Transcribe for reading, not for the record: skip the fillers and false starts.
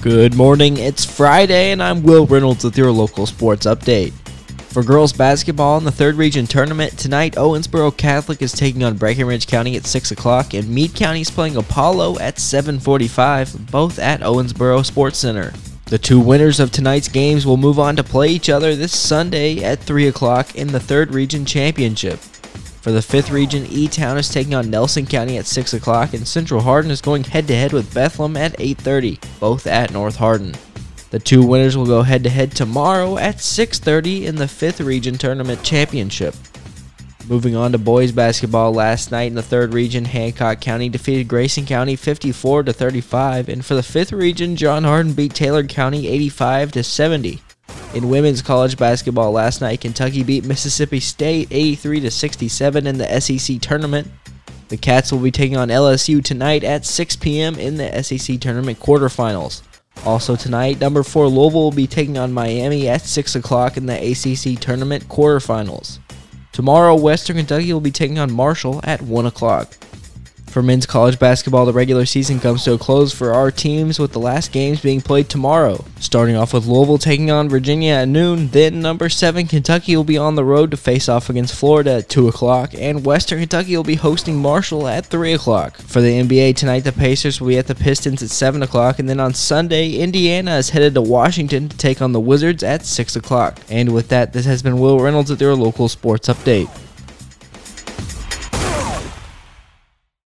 Good morning, it's Friday and I'm Will Reynolds with your local sports update. For girls basketball in the 3rd Region Tournament, tonight Owensboro Catholic is taking on Breckenridge County at 6 o'clock and Meade County is playing Apollo at 7:45, both at Owensboro Sports Center. The two winners of tonight's games will move on to play each other this Sunday at 3 o'clock in the 3rd Region Championship. For the 5th Region, E-Town is taking on Nelson County at 6 o'clock, and Central Hardin is going head-to-head with Bethlehem at 8:30, both at North Hardin. The two winners will go head-to-head tomorrow at 6:30 in the 5th Region Tournament Championship. Moving on to boys basketball, last night in the 3rd Region, Hancock County defeated Grayson County 54-35, and for the 5th Region, John Hardin beat Taylor County 85-70. In women's college basketball last night, Kentucky beat Mississippi State 83-67 in the SEC tournament. The Cats will be taking on LSU tonight at 6 p.m. in the SEC tournament quarterfinals. Also tonight, number 4 Louisville will be taking on Miami at 6 o'clock in the ACC tournament quarterfinals. Tomorrow, Western Kentucky will be taking on Marshall at 1 o'clock. For men's college basketball, the regular season comes to a close for our teams, with the last games being played tomorrow. Starting off with Louisville taking on Virginia at noon, then number 7 Kentucky will be on the road to face off against Florida at 2 o'clock, and Western Kentucky will be hosting Marshall at 3 o'clock. For the NBA tonight, the Pacers will be at the Pistons at 7 o'clock, and then on Sunday, Indiana is headed to Washington to take on the Wizards at 6 o'clock. And with that, this has been Will Reynolds with your local sports update.